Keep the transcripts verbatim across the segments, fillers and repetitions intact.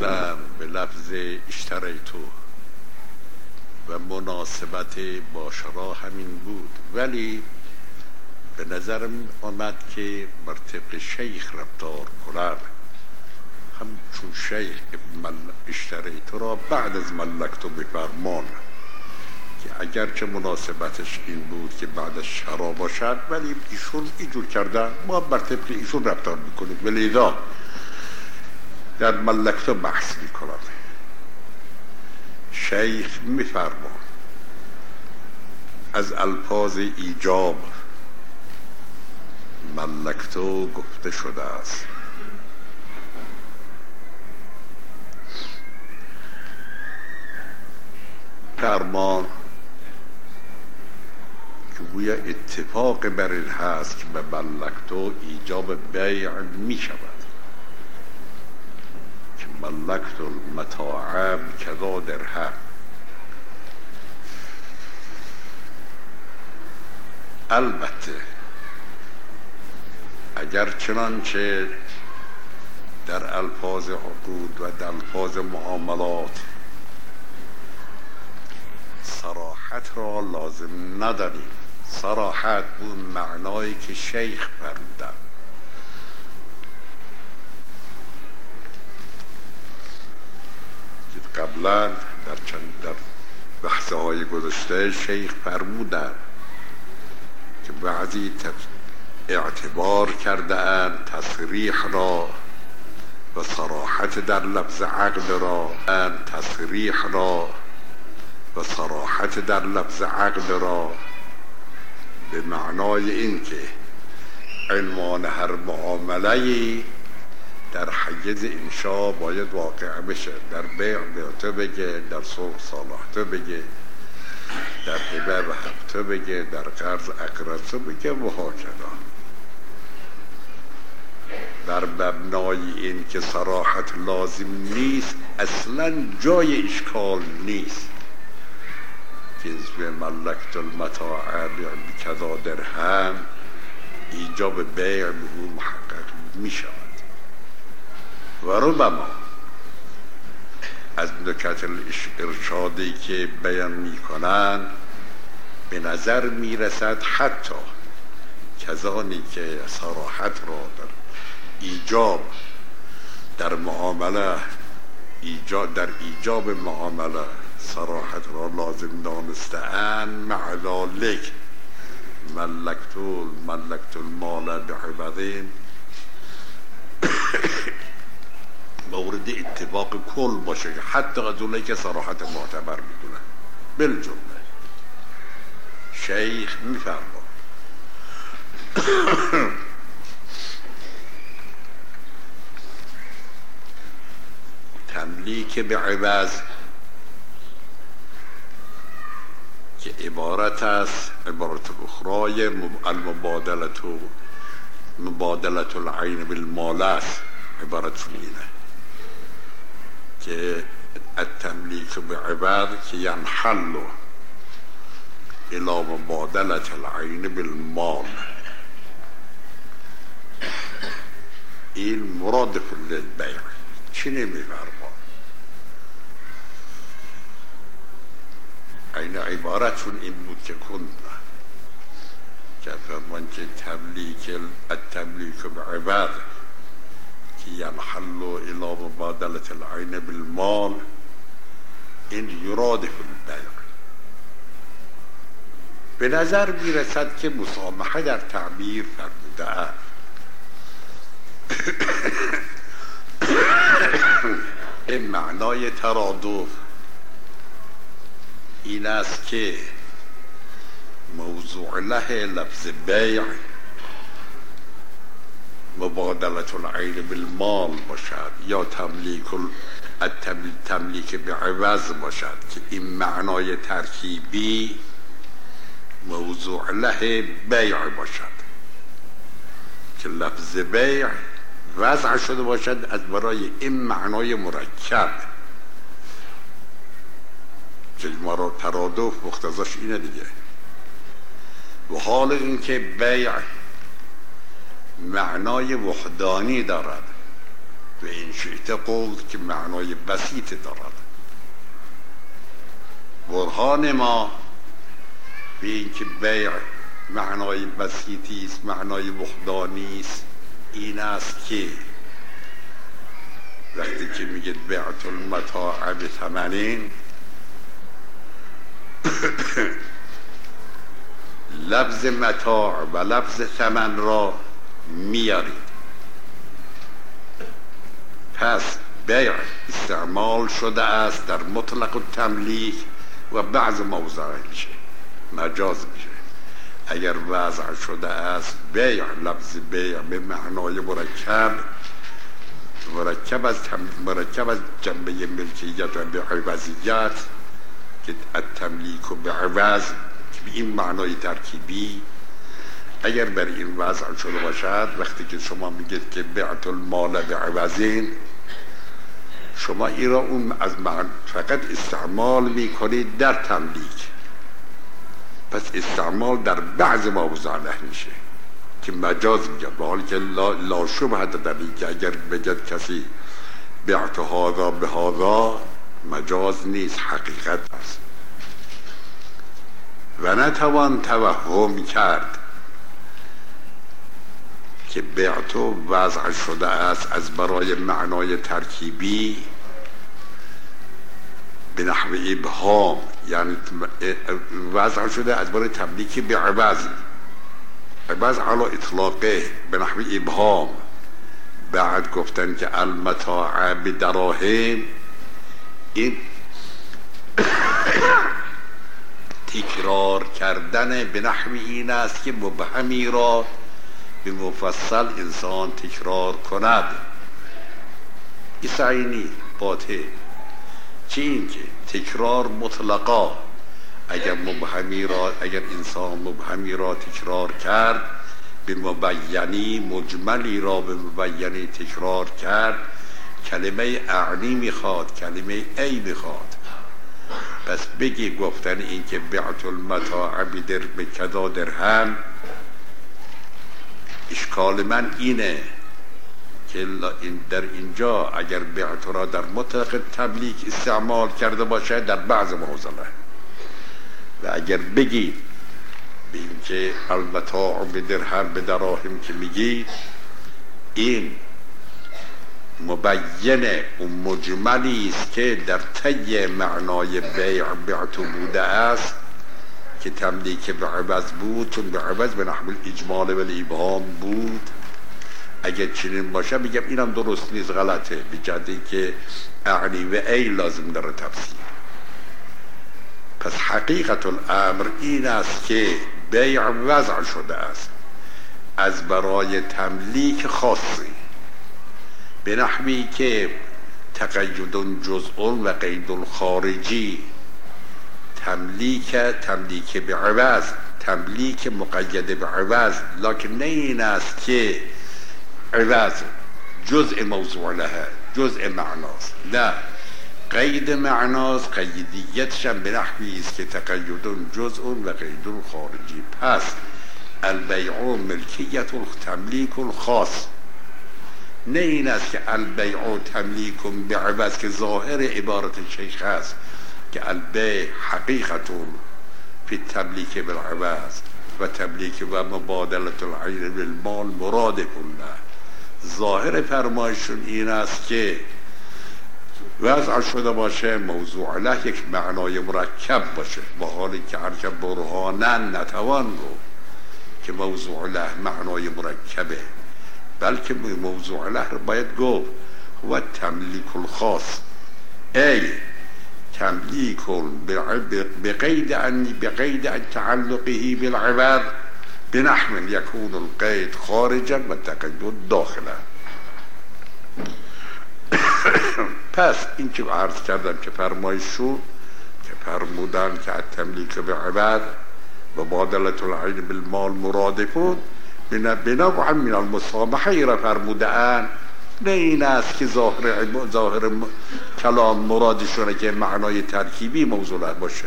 آوردن به لفظ اشتریتو و مناسبت با شرا همین بود، ولی به نظرم آمد که بر طبق شیخ رفتار کنن، هم چون شیخ اشتریتو را بعد از ملکتو بفرمان که اگرچه مناسبتش این بود که بعد از شرا باشد، ولی ایشون اینجور کردن، ما بر طبق ایشون رفتار میکنیم، ولی دا در ملکتو بحث میکنم. شیخ میفرمان از الفاظ ایجاب ملکتو گفته شده است. فرمان که گویا اتفاق بر این هست که به ملکتو ایجاب بیع می شود، که ملکتو المتاع کذا درهم. البته اگر چنانچه در الفاظ عقود و در الفاظ معاملات صراحت را لازم نداریم، صراحت بود معنایی که شیخ فرمودن. قبلا در چند در بحثه های گذشته شیخ فرمودن که بعضی اعتبار کرده اند تصریح را و صراحت در لفظ عقد را، اند تصریح را و صراحت در لفظ عقد را به معنای این که عنوان هر معامله‌ای در حیز انشا باید واقع بشه، در بیع بیعته بگه، در صلح صالحته بگه، در هبه و هبته بگه، در قرض اقرضه بگه و هاکذا. در مبنای این که صراحت لازم نیست اصلا جای اشکال نیست که اسم ملکت المتاع بکذا درهم ایجاب بیع به او محقق می شود. و ربما از نکات ارشادی که بیان می کنند به نظر می رسد حتی کسانی که صراحت را در ایجاب در معامله ایجاب در ایجاب معامله صراحت را لازم دانسته‌اند، مع ذلک ملکتو ملکت المال بعوض مورد اتفاق کل باشه، حتی از اونایی که صراحت معتبر میدونن. بالجمله شیخ میفرما تملیک به عوض که عبارت است عبارت اخرای المبادلت مبادلت العین بالمال است. عبارتشون اینه که التملیک به عوض که ینحل الى مبادلت العین بالمال، این مرادف للبیع. چی نمیفرما؟ این عبارتشون این بود که کن که فرمان که تملیک التملیک به عوض که ینحل الى مبادلت العین بالمال، این یرادف البیع. به نظر میرسد که مسامحه در تعبیر فرموده است. این معنای ترادف این است که موضوع له لفظ بیع مبادلت العین بالمال باشد یا تملیک تملیک به عوض باشد، که این معنای ترکیبی موضوع له بیع باشد، که لفظ بیع وضع شده باشد از برای این معنای مرکب که ما را ترادف مقتضاش اینه دیگه. و حال این که بیع معنای وحدانی دارد و این شئت قلت که معنای بسیط دارد. برهان ما به این که بیع معنای بسیطی است، معنای وحدانی است، این است که وقتی که میگید بعت المتاع بثمنین لفظ متاع و لفظ ثمن را میارید. پس بیع استعمال شده است در مطلق التملیک و بعض موضع میشه مجاز میشه. اگر وضع شده است بیع، لفظ بیع به معنای مرکب مرکب از مرکب از جنبه ملکیت و به عوضیت که التملیک و به عوض به این معنای ترکیبی، اگر بر این وضع شده باشد، وقتی که شما میگید که بعت المال به عوضین، شما این را اون از معنی فقط استعمال میکنید در تملیک. پس استعمال در بعض موضوع میشه که مجاز میگه، به حالی که لا, لا شبهه در این که اگر بگد کسی بعت هذا به هذا مجاز نیست، حقیقت است و نتوان توهم کرد که بعت وضع شده است از برای معنای ترکیبی به نحو ابهام، یعنی وضع شده از برای تملیک به عوض، عوض علا اطلاقه به نحو ابهام. بعد گفتن که المتاع بدراهم، این تکرار کردن به نحو این است که مبهمی را به مفصل انسان تکرار کند. این سعینی باطل. چه این که تکرار مطلقا، اگر مبهمی را اگر انسان مبهمی را تکرار کرد، به مبینی مجملی را به مبینی تکرار کرد، کلمه اعنی میخواد، کلمه ای میخواد. پس بگی گفتن این که بعت المتاع بدر به کذا درهم، اشکال من اینه که این در اینجا اگر بعت را در مطلق تملیک استعمال کرده باشه در بعض موضوعه، و اگر بگید به این که المتاع به درهم به دراهم که میگید، این مبینه و مجملی است که در طی معنای بیع بعت بوده است که تملیک به عوض بود، چون به عوض به نحو الاجمال و الابهام بود. اگر چنین باشه میگم اینم درست نیست، غلطه، به جهتی که اعنی و ای لازم داره تفسیر. پس حقیقت الامر این است که بیع وضع شده است از برای تملیک خاصی، به نحوی که تقید جزء و قید خارجی، تملیک تملیک به عوض، تملیک مقید به عوض، لکن نه این است که عوض جزء موضوع لها، جزء معناست، نه، قید معناست، قیدیتش به نحوی است که تقید جزء و قید خارجی. پس البیع ملکیت تملیک الخاص، نه این است که البیع تملیک به عوض که ظاهر عبارت شیخ است که البیع حقیقت فی تملیک بالعوض و تملیک و مبادلت العین بالمال مراد کله. ظاهر فرمایشون این است که وضع شده باشه موضوع له یک معنای مرکب باشه، با حالی که هرچه برهانن نتوان رو که موضوع له معنای مرکبه، بلکه موضوع له رو باید گفت و تملیک الخاص، ای تملیک بقید ان بقید ان تعلقه بالعوض بنحو یکون القید خارجا و تقید داخلا. پس این که عرض کردم که فرمایش شد که فرمودن که تملیک به عوض و مبادلت العین بالمال مرادفون بنوع من المسامحه ای را فرمودن، نه این است که ظاهر ظاهر کلام مرادشونه که معنای ترکیبی موضوع باشه.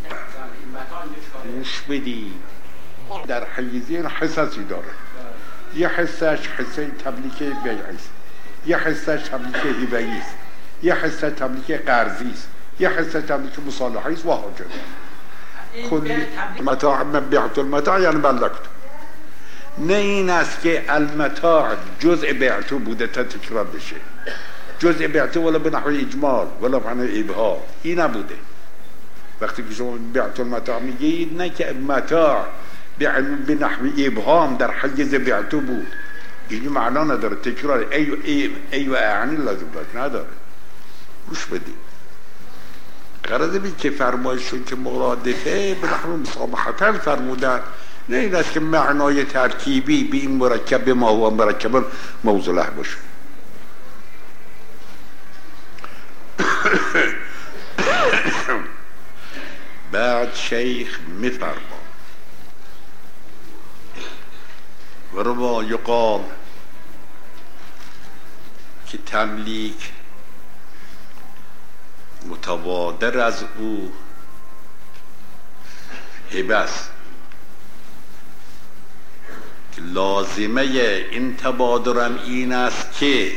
گوش بدی، در حیزین حساسی داره، یه حصهش حصه تملیک بیعی است، یه حصهش تملیک هبه‌ای است، یه حصه تملیک قرضی است، یه حصه تملیک مصالحه است و هاجر. کلی متاع بیعت المتاع یعنی ملکت. نه این است که المتاع جزء بیعتو بوده تا تکرار بشه، جزء بیعتو ولا به نحو اجمال ولا به نحو ابهام، این نبوده. وقتی که شما بیعت المتاع میگید نه که متاع به نحو ابهام در حیز بیعتو بود، این معنا نداره، تکرار ای ای ای و اعنی لازم داشت نداره. گوش بدید، غرض بید که فرمایشون که مرادفه به نحو مسامحتن فرمودن، نه این است که معنای ترکیبی به این مرکب ما هو مرکب موضوعه باشه. بعد شیخ میفرما و روا یقال که تملیک متبادر از او هبه است که لازمه این تبادرم این است که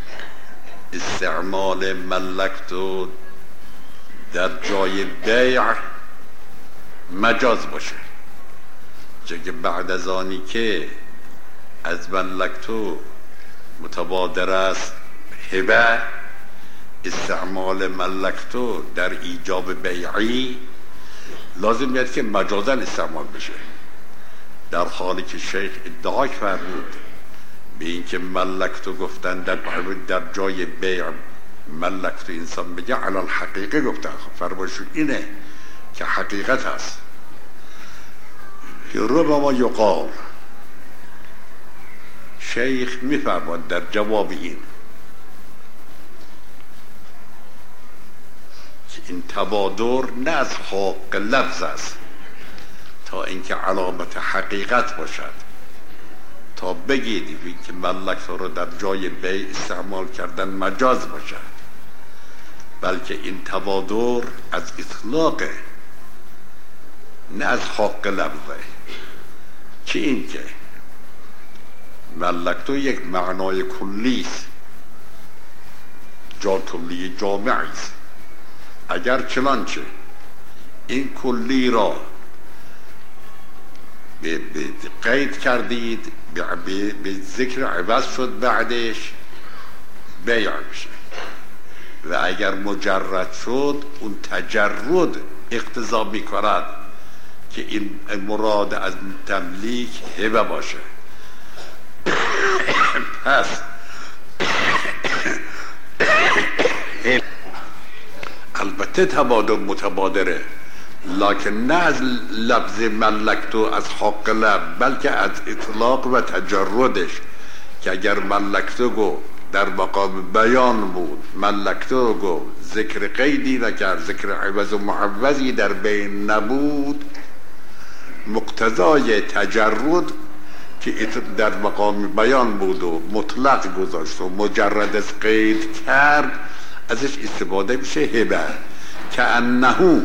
استعمال ملکتو در جای بیع مجاز باشه، چون که بعد از آنی که از ملکتو متبادر است هبه، استعمال ملکتو در ایجاب بیعی لازم بیاد که مجازاً استعمال بشه، در حالی که شیخ ادعا فرمود به این که ملکتو گفتن در, در جای بیع ملکتو انسان بگه علال حقیقه گفتن، فرمایشون اینه که حقیقت هست. ربما ما یقال، شیخ میفرماد در جواب این که این تبادر نه از حق لفظ است تا اینکه علامت حقیقت باشد، تا بگیدی که ملکتو رو در جای بیع استعمال کردن مجاز باشد، بلکه این تبادر از اطلاقه نه از حق لفظه. چه این که ملکتو یک معنای کلی است، جا کلی جامعی است، اگر چنانچه این کلی را به قید کردید به ذکر عوض شد بعدش بیع میشه، و اگر مجرد شد اون تجرد اقتضا میکند که این مراد از تملیک هبه باشه. پس البته تبادر متبادره، لکن نه از لفظ ملکتو از حق لب، بلکه از اطلاق و تجردش، که اگر ملکتو گو در مقام بیان بود، ملکتو گو ذکر قیدی نکرد، ذکر عوض و معوضی در بین نبود، مقتضای تجرد که در مقام بیان بود و مطلق گذاشت و مجرد از قید کرد ازش استفاده میشه هبه، که انهو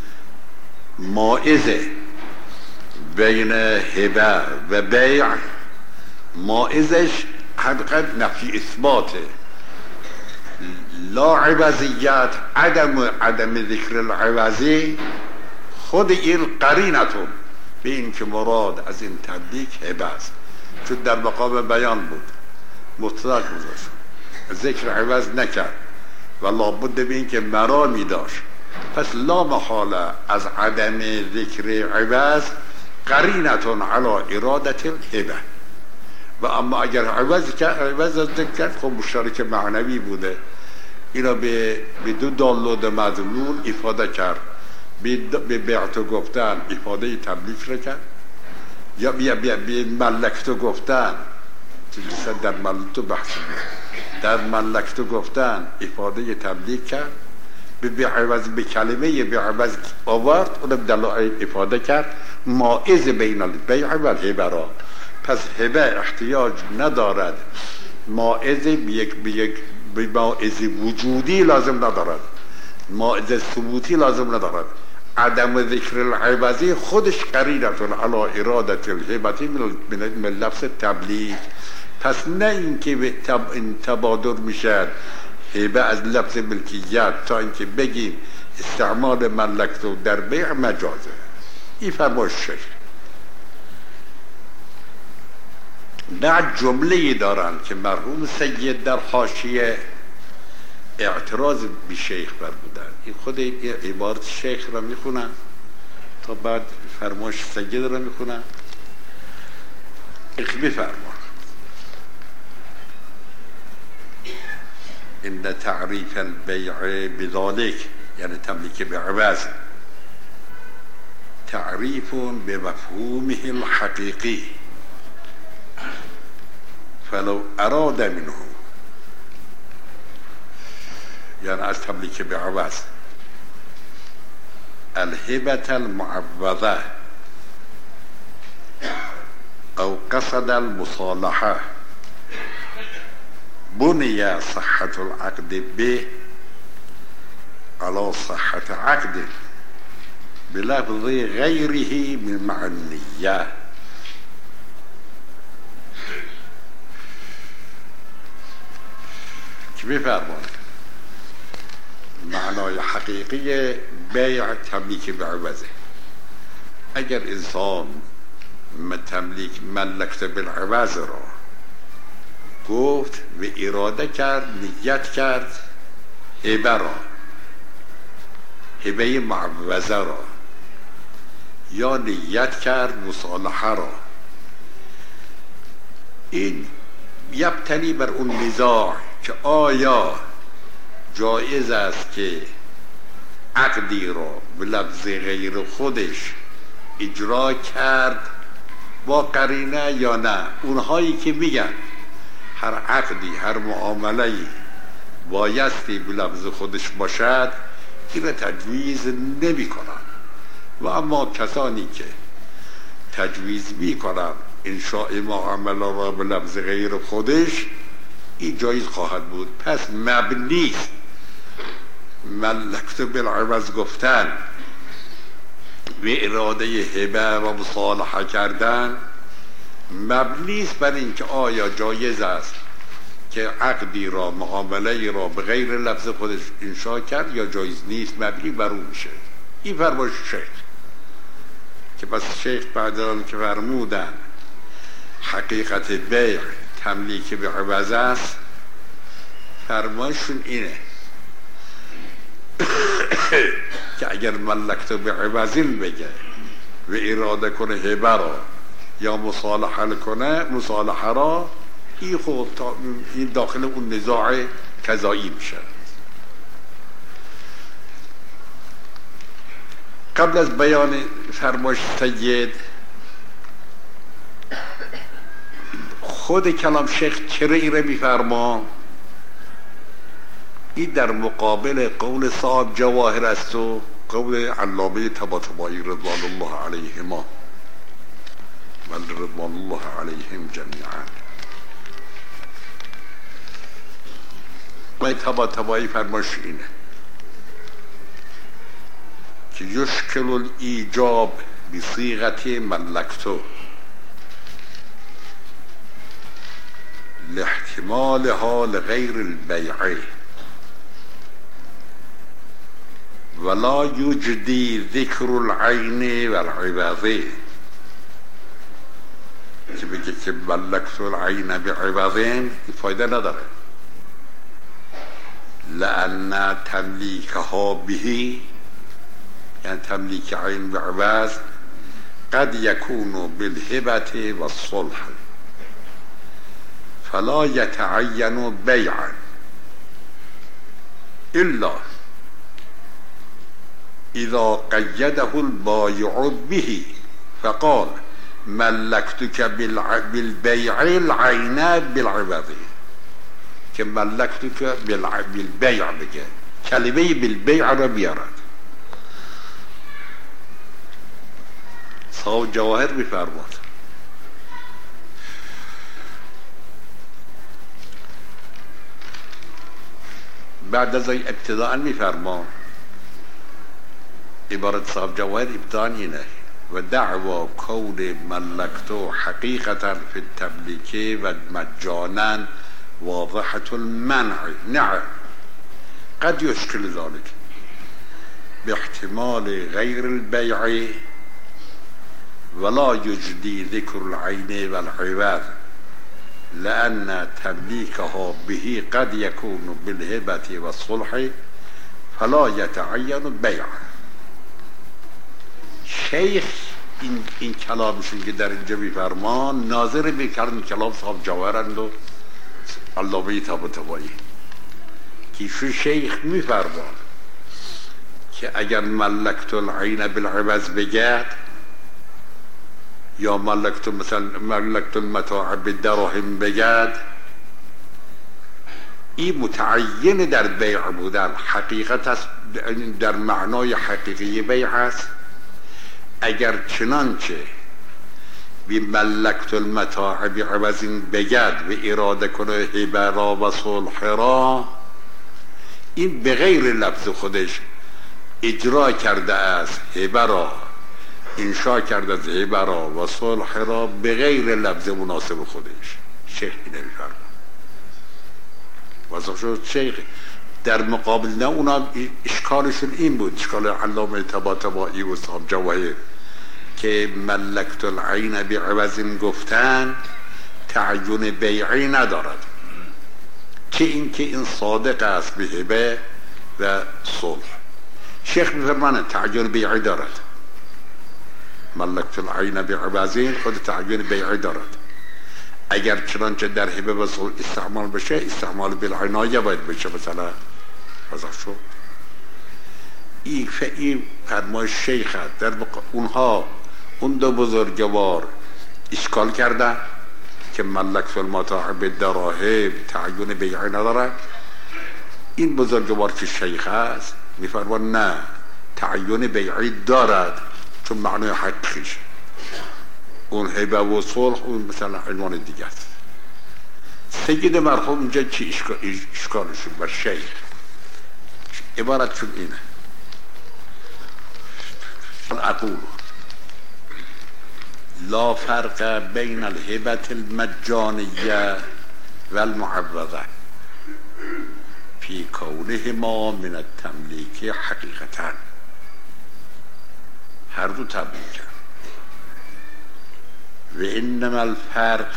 مائزه بین هبه و بیع، مائزش حقیقت نفی اثباته، لا عوضیت، عدم عدم ذکر العوضی، خود این قرینتون به این که مراد از این تملیک هبه است، چون در مقام بیان بود مطلق گذاشت، ذکر عوض نکرد و لابد به این که مرامی داشت، پس لا محاله از عدم ذکر عوض قرینتون علی ارادت الهبه. و اما اگر عوض کرد، عوض ذکر کرد، خب مشترک معنوی بوده، اینا به دو دالود مدلول افاده کرد، به بیعتو گفتن افاده تملیک رو کرد، یا بیا بیا به ملکتو گفتن، در ملکتو بحث بود، در ملکتو گفتن افاده تملیک کرد، به عوض به کلمه به عوض آورد، اون دلائل افاده کرد، مائز بین البیع و الهبه را. پس هبه احتیاج ندارد مائز به یک به یک مائز وجودی لازم ندارد، مائز ثبوتی لازم ندارد، عدم ذکر العوضی خودش قرینتون علی ارادت الهبتی من لفظ تبلیغ. پس نه اینکه تب این تبادر میشه هبه از لفظ ملکیت تا اینکه بگیم استعمال ملکتو در بیع مجازه. این فرمایش شیخ. نه جمله دارن که مرحوم سید در حاشیه اعتراض بی شیخ بر بودن. این خود عبارت شیخ را میخونن تا بعد فرمایش سید را میخونن. اخ بفرما ان تعریف البیع بذالک یعنی تملیک بعوض تعریف بمفهومه الحقیقی فلو اراد منه یعنی از تملیک بعوض الهبة المعوضة او قصد المصالحة بني صحة العقد به على صحة عقد بلفظ غيره من معنية. که بفرمایید معنای حقیقی بیع تملیک بعوضه. اگر انسان تملیک ملکت بالعوض را گفت و اراده کرد نیت کرد هبه را هبه معوضه را یا نیت کرد مصالحه را، این یبتنی بر اون نزاع که آیا جایز است که عقدی را به لفظ غیر خودش اجرا کرد با قرینه یا نه. اونهایی که میگن هر عقدی هر معامله‌ای بایستی به لفظ خودش باشد این را تجویز نمی کنن، و اما کسانی که تجویز می کنن انشاء معامله را به لفظ غیر خودش این جایز خواهد بود. پس مبنیست ملکت بالعوض گفتن و اراده هبه و مصالحه کردن مبنیست بر اینکه آیا جایز است که عقدی را معامله را به غیر لفظ خودش انشاء کرد یا جایز نیست. مبنی بر اون میشه. این فرمایش شیخ که پس شیخ بعد از که فرمودن حقیقت بیع تملیک به عوض است، فرمایشون اینه که اگر ملکت به عوضین بگه و اراده کنه هبه را یا مصالحه کنه مصالحه را، این خود این داخل اون نزاع قضایی میشه. قبل از بیان فرمایش سید خود کلام شیخ چرا ایره میفرما؟ این در مقابل قول صاحب جواهر است و قول علامه طباطبایی رضوان الله علیهما و رضوان الله علیهم جمیعا. و طباطبایی فرمایش اینه که یشکل الایجاب بصیغت ملکتو لاحتمال حال غیر البیع ولا یجدی ذکر العین و العوض. که بگه که ملکت العین بعوضین این فایده نداره، لأن تملیکها بهی یعنی تملیک عین بعوض قد یکون بالهبة والصلح فلا يتعين بيعا إلا إذا قيده البائع به فقال ملكتك بالبيع العين بالعوض. که ملکتك بالبيع بگه، کلمه بالبيع را بیارد. صاحب جواهر بفرماد بعد از این ابتداء میفرما عبارت صاحب جواهر ابتدان اینه و دعوا کون ملکتو حقیقتا فی التملیکی و مجانا واضحة المنع نعم قد يشكل ذلك باحتمال غير البيع ولا يجدي ذكر العين والعوض لأن تمليكها به قد يكون بالهبة والصلح فلا يتعين البيع. شیخ این, این کلامشون که در اینجا میفرمان ناظر میکردن کلام صاحب جواهرند و علامه طباطبایی که شو شیخ میفرمان که اگر ملکت العین بالعوض بگد یا ملکت مثلا ملکت المتاع بالدراهم بگد این متعین در بیع بودن حقیقت است، در معنای حقیقی بیع است. اگر چنانچه بی ملکت المتاع بعوض بگد و اراده کنه هبه را و صلح را، این به غیر لفظ خودش اجرا کرده است هبه را، انشا کرده از هبه را و صلح را به غیر لفظ مناسب خودش. شیخ اینه میفرماید واسه شد شیخ در مقابل نه اونا اشکالشون این بود، اشکال علامه طباطبایی و صاحب جواهر که ملکت العین بعوض گفتن تعین بیعی ندارد، چه این که این صادق است به هبه و صلح. شیخ میفرماند تعین بیعی دارد، ملکت العین بعوض خود تعین بیعی دارد. اگر چنانچه در هبه و صلح استعمال بشه استعمال بالعنایه باید بشه. مثلا وضع شد این فعی فرمایش شیخ هست. در اونها اون دو بزرگوار اشکال کرده که ملکت المتاع بالدراهم تعین بیعی نداره. این بزرگوار که شیخ هست میفرماید نه تعین بیعی دارد، چون معنای حقیقیش اون هبه و صلح اون مثلا عنوان دیگه است. سید مرحوم اینجا چی اشکالشون بر شیخ عبارتشون اینه: اقول لا فرق بین الهبة المجانیه و المعوضه فی کونهما من التملیک حقیقتا. هر دو تملیک و انما الفرق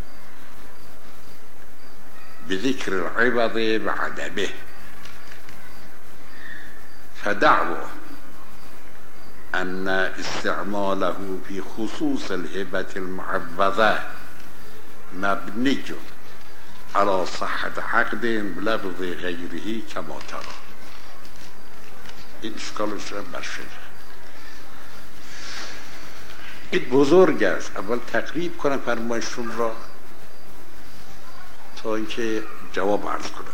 بذكر العوض وعدمه. فدعوى أن استعماله في خصوص الهبة المعوضة مبني على صحة عقد بلفظ غيره كما ترى. این اشکالش را برشد. این بزرگ است. اول تقریب کنم فرمایشون را تا اینکه جواب عرض کنم.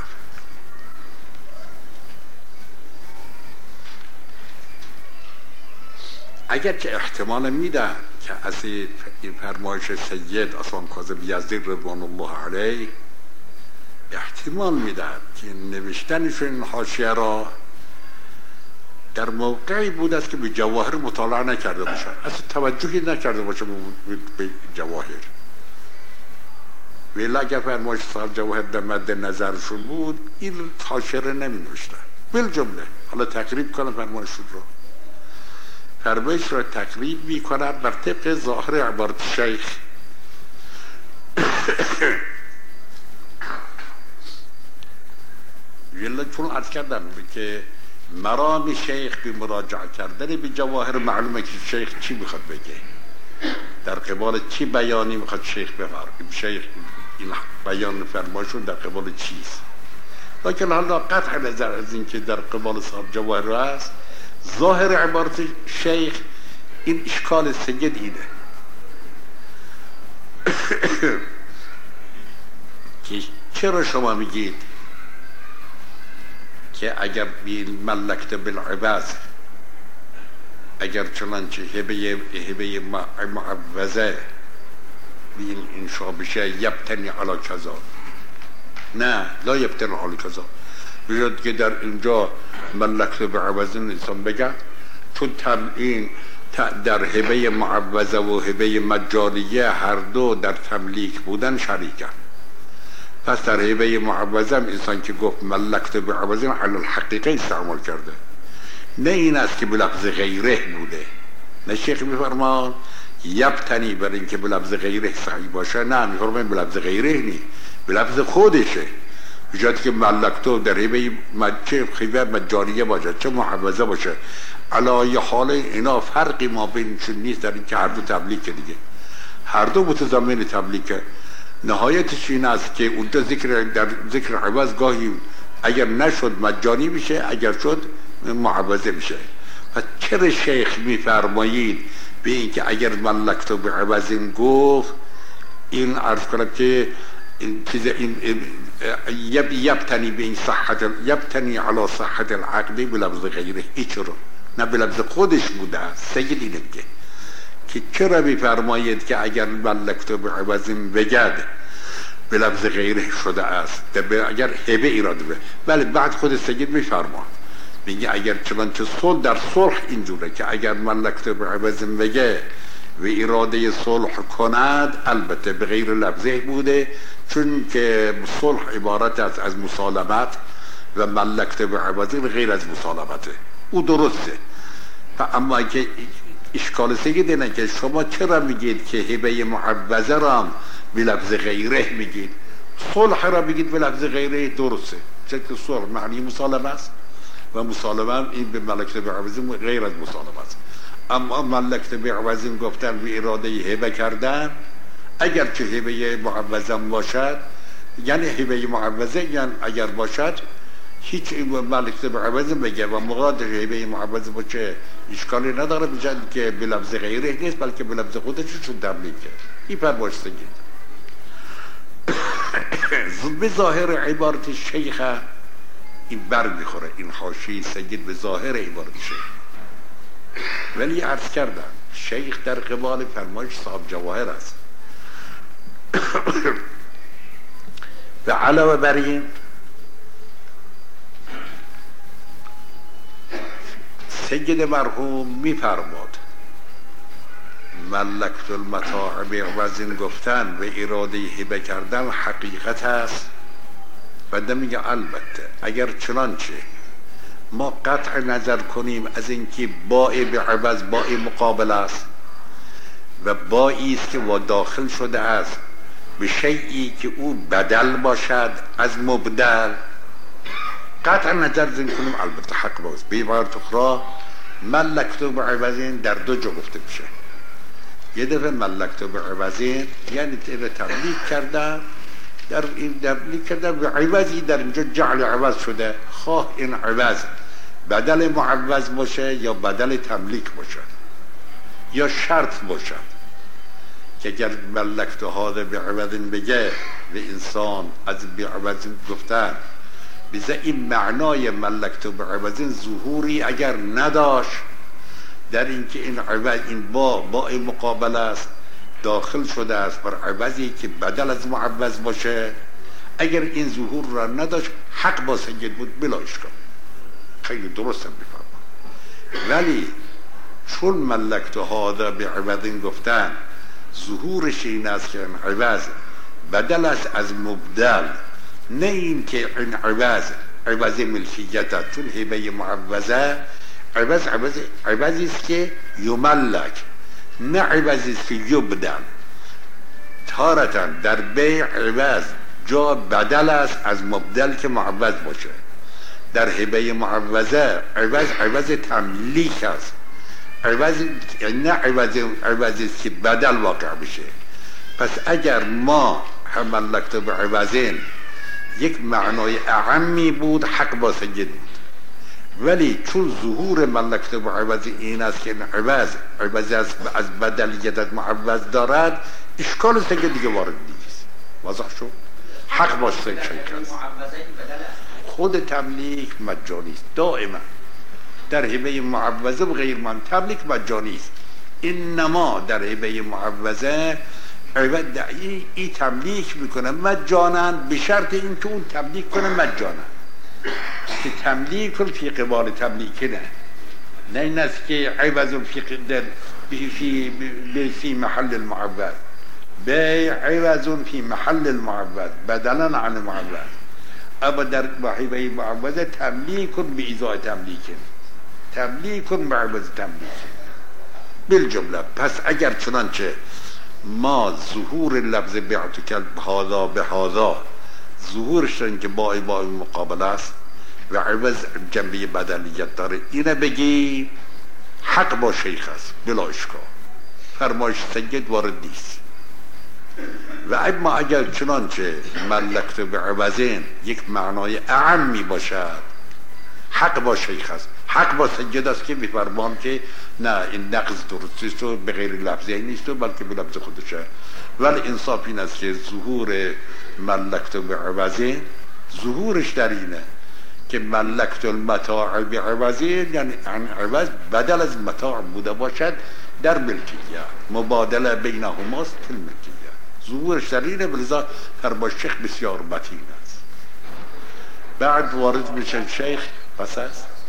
اگر که احتمال میدن که از این فرمایش سید اصلا کاظم یزدی رضوان الله علیه احتمال میدن که نوشتنشون این حاشیه را در موقعی بود است که به جواهر مطالعه نکرده باشن، اصلا توجهی نکرده باشه به جواهر. ولی اگر فرمایش صاحب جواهر در مد نظرشون بود این حاشیه را نمی نوشتن بالجمله. حالا تقریب کنم فرمایشون را. فرمایش را تقریب می کنم بر طبق ظاهر عبارت شیخ. ولی چون عرض کردم که مرام شیخ به مراجعه کردن به جواهر معلومه که شیخ چی میخواد بگه، در قبال چی بیانی میخواد شیخ بفرماید. شیخ این بیان فرمایشون در قبال چیست. لیکن حالا قطع نظر از این که در قبال صاحب جواهر است، ظاهر عبارت شیخ این اشکال سید اینه که چرا شما میگید که اگر بیل ملکت بالعوض، اگر چنانچه هبه هبه معوضه بیل انشا بشه یبتنی علی کذا، نه لا یبتنی علی کذا. بجد که در اینجا ملکت بعوض انسان بگه چون این در هبه معوضه و هبه مجانیه هر دو در تملیک بودن شریکن. پس در هبه معوضه هم انسان که گفت ملکت بعوضین علی الحقیقه استعمال کرده، نه این است که بلفظ غیره بوده. نه شیخ میفرمان یبتنی بر این که بلفظ غیره صحیح باشه، نه میفرمان بلفظ غیره نی، بلفظ خودشه. بجاید که ملکتو در هبه چه هبه مجانیه باشه چه معوضه باشه، علای حال اینا فرقی ما بینشون نیست در این که هر دو تبلیغ دیگه، هر دو متضمن تبلیغه. نهایتش این است که اونجا ذکر در ذکر عوض گاهی اگر نشد مجانی میشه، اگر شد معوضه میشه. پس چرا شیخ میفرمایید به این که اگر ملکتو به عوضین گفت، این عرض کنم که این چیز این یب یبتنی به این صحت یبتنی علی صحت العقد بلفظ غیره، ای چرا؟ نه بلفظ خودش بوده است. سید اینه که که چرا میفرمایید که اگر ملکتو به عوضین بگد بلفظ غیره شده است، اگر هبه ایراده به بله. بعد خود سید میفرما میگه اگر چنانچه صلح در صلح اینجوره که اگر ملکتو به عوضین بگه و اراده صلح کند، البته به غیر لفظه بوده، چون که صلح عبارت است از مسالمت و ملکتو به عوضین غیر از مسالمته، او درسته. اما که اشکال سید اینه که شما چرا میگید که هبه معوضه را به لفظ غیره میگید، صلح را بگید به لفظ غیره؟ درسته، چون که صلح معنی مسالمه است و مسالمه این به ملکت به عوضین غیر از مسالمه است. اما ملکت به عوضین گفتن به اراده هبه کردن، اگر چه هبه معوضه باشد، یعنی هبه معوضه یعنی اگر باشد هیچ ملکت به عوضین بگه و مراد هبه معوضه باشه اشکالی نداره، بجد که به لفظ غیره نیست بلکه به لفظ خودش چون تبلیغ کرد. این پر باشتگی به ظاهر عبارت شیخ این بر میخوره، این حاشیه سید به ظاهر عبارت شیخ. ولی عرض کردم شیخ در قبال فرمایش صاحب جواهر است. و علاوه بر این سید مرحوم میفرماد ملکت المتاع بعوضین گفتن و اراده هبه کردن حقیقت است. و میگه البته اگر چنانچه ما قطع نظر کنیم از اینکه باء به عوض باء مقابل است و بائی است که و داخل شده است به شیئی که او بدل باشد از مبدل، قطع نظر زن کنیم البته حق باست. به عبارت اخرى ملکتو به عوضین در دو جا گفته میشه. یه دفعه ملکتو به عوضین یعنی تبلیغ کردن، در این تبلیغ کردن به عوضی در اینجا جعل عوض شده، خواه این عوض بدل معوض باشه یا بدل تملیک باشه یا شرط باشه که اگر ملکتو هاده به عوضین بگه به انسان از به عوضین گفتن بیزه این معنای ملکتو به عوضین ظهوری اگر نداشت در اینکه این عوض این با با این مقابل است داخل شده است بر عوضی که بدل از معوض باشه، اگر این ظهور را نداشت حق با سید بود بلا اشکال، خیلی درست هم بفرما. ولی چون ملکتو هاده به عوضین گفتن ظهورش این است که این عوض بدل است از مبدل، نه این که این عوض عوض ملکیت است، چون هبه معوضه عوض عوض عوضی است که یملک، نه عوضی است که یبدل. تارتا در بیع عوض جا بدل است از مبدل که معوض باشه، در هبه معوضه عوض عوض تملیک است، عوض نه عوض عوضی است که بدل واقع بشه. پس اگر ما هم ملکتو به عوضین یک معنای اعمی بود حق با سید بود، ولی چون ظهور ملکتو به عوض این است که عوض عوض از بدلیت معوض دارد، اشکال سید دیگه وارد نیست. واضح شد؟ حق با سید شیخ خود تملیک مجانی است دائما در هبه معوضه و غیر من تملیک مجانی است، انما در هبه معوضه عوض ای, ای تملیک میکنه مجانا به شرط این که اون تملیک کنه مجانا، که تملیک کن فی قبال تملیک نه، نه این است که عوض فی قدر فی فی فی محل المعبد، بیع عوض فی محل المعبد بدلا عن المعبد. اما در محیبه معبد تملیک کن به ایزای تملیک، تملیک کن به عوض تملیک بالجمله. پس اگر چنانچه ما ظهور لفظ بعت کل هذا به هذا ظهورش این که با با مقابل است و عوض جنبه بدلیت داره، اینه بگی حق با شیخ است بلا اشکال، فرمایش سید وارد نیست. و اما اگر چنانچه ملکت به عوضین یک معنای اعمی باشد، حق با شیخ است، حق با سید است که میفرمان که نه این نقض درستیست و به غیر لفظی نیست و بلکه به لفظ خودشه. ولی انصاف این است که ظهور ملکت به عوضین ظهورش در اینه که ملکت المتاع به عوضین، یعنی عن عوض بدل از متاع بوده باشد در ملکیت، مبادله بینهماست تل ملکیت. ظهورش در اینه، بلذا فرمایش شیخ بسیار متین است. بعد وارد میشن شیخ پس است